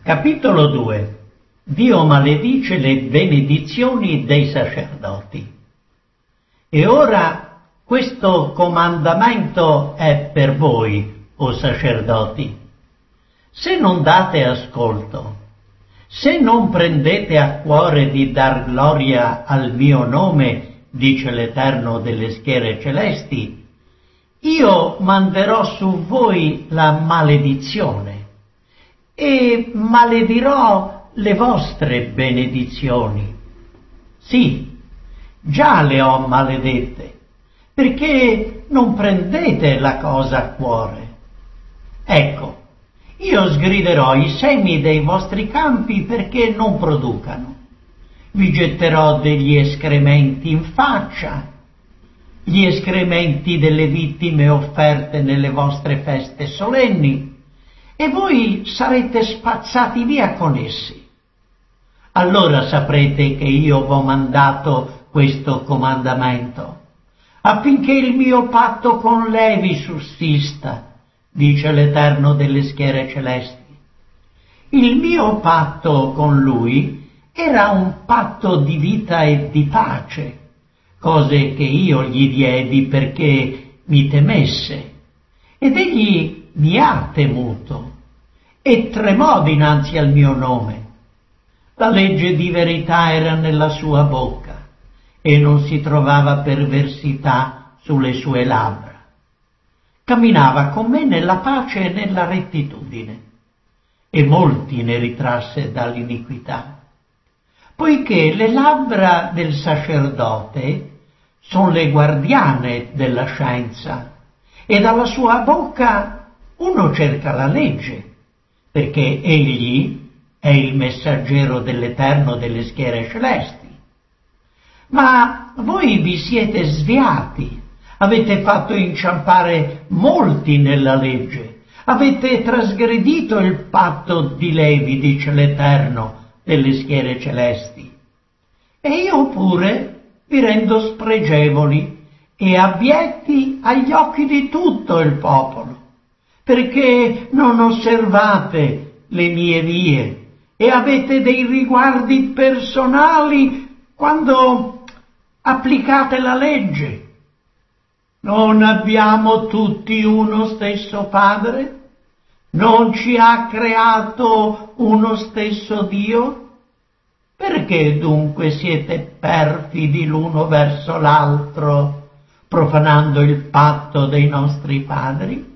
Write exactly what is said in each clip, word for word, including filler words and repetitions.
Capitolo due. Dio maledice le benedizioni dei sacerdoti. E ora questo comandamento è per voi, o sacerdoti. Se non date ascolto, se non prendete a cuore di dar gloria al mio nome, dice l'Eterno delle schiere celesti, io manderò su voi la maledizione e maledirò le vostre benedizioni. Sì, già le ho maledette, perché non prendete la cosa a cuore. Ecco, io sgriderò i semi dei vostri campi perché non producano. Vi getterò degli escrementi in faccia, gli escrementi delle vittime offerte nelle vostre feste solenni, e voi sarete spazzati via con essi. Allora saprete che io vi ho mandato questo comandamento, affinché il mio patto con Levi sussista, dice l'Eterno delle schiere celesti. Il mio patto con lui era un patto di vita e di pace, cose che io gli diedi perché mi temesse, ed egli mi ha temuto e tremò dinanzi al mio nome. La legge di verità era nella sua bocca e non si trovava perversità sulle sue labbra. Camminava con me nella pace e nella rettitudine, e molti ne ritrasse dall'iniquità, poiché le labbra del sacerdote sono le guardiane della scienza, e dalla sua bocca uno cerca la legge, perché egli è il messaggero dell'Eterno delle schiere celesti. Ma voi vi siete sviati, avete fatto inciampare molti nella legge, avete trasgredito il patto di Levi, dice l'Eterno delle schiere celesti. E io pure vi rendo spregevoli e abietti agli occhi di tutto il popolo, perché non osservate le mie vie e avete dei riguardi personali quando applicate la legge. Non abbiamo tutti uno stesso Padre? Non ci ha creato uno stesso Dio? Perché dunque siete perfidi l'uno verso l'altro, profanando il patto dei nostri padri?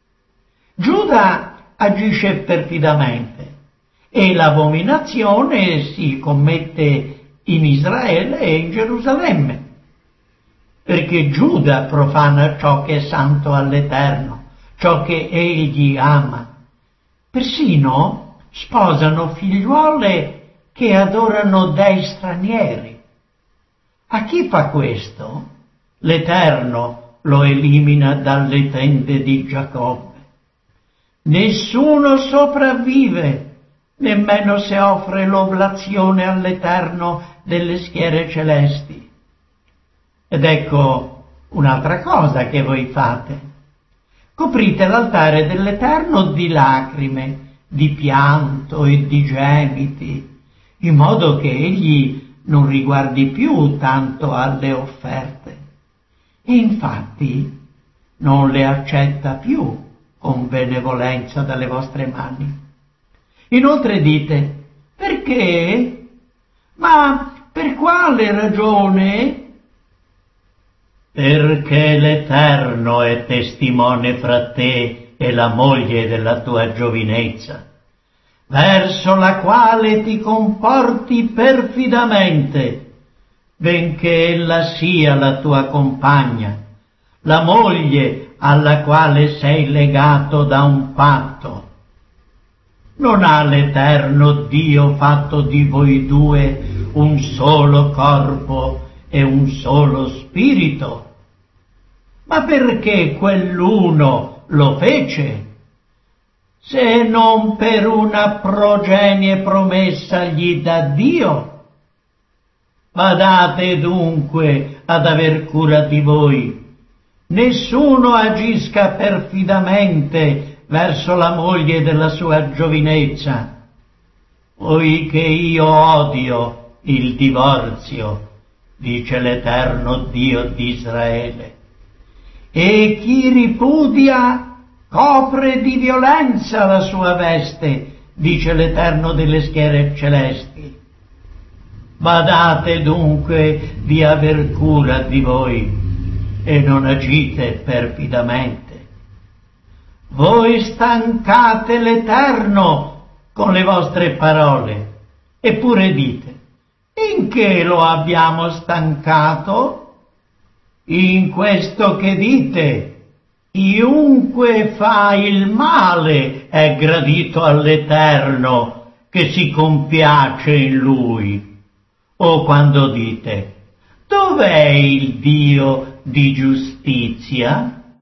Giuda agisce perfidamente e l'abominazione si commette in Israele e in Gerusalemme, perché Giuda profana ciò che è santo all'Eterno, ciò che egli ama. Persino sposano figliuole che adorano dei stranieri. A chi fa questo, l'Eterno lo elimina dalle tende di Giacobbe. Nessuno sopravvive, nemmeno se offre l'oblazione all'Eterno delle schiere celesti. Ed ecco un'altra cosa che voi fate. Coprite l'altare dell'Eterno di lacrime, di pianto e di gemiti, in modo che egli non riguardi più tanto alle offerte. E infatti non le accetta più con benevolenza dalle vostre mani. Inoltre dite, perché? Ma per quale ragione? Perché l'Eterno è testimone fra te e la moglie della tua giovinezza, verso la quale ti comporti perfidamente, benché ella sia la tua compagna, la moglie alla quale sei legato da un patto. Non ha l'Eterno Dio fatto di voi due un solo corpo e un solo spirito? Ma perché quell'uno lo fece? Se non per una progenie promessa gli dà Dio? Badate dunque ad aver cura di voi. Nessuno agisca perfidamente verso la moglie della sua giovinezza, poiché io odio il divorzio, dice l'Eterno Dio di Israele, e chi ripudia copre di violenza la sua veste, dice l'Eterno delle schiere celesti. Badate dunque di aver cura di voi e non agite perfidamente. Voi stancate l'Eterno con le vostre parole, eppure dite: in che lo abbiamo stancato? In questo che dite: chiunque fa il male è gradito all'Eterno, che si compiace in lui. O quando dite: dov'è il Dio di giustizia?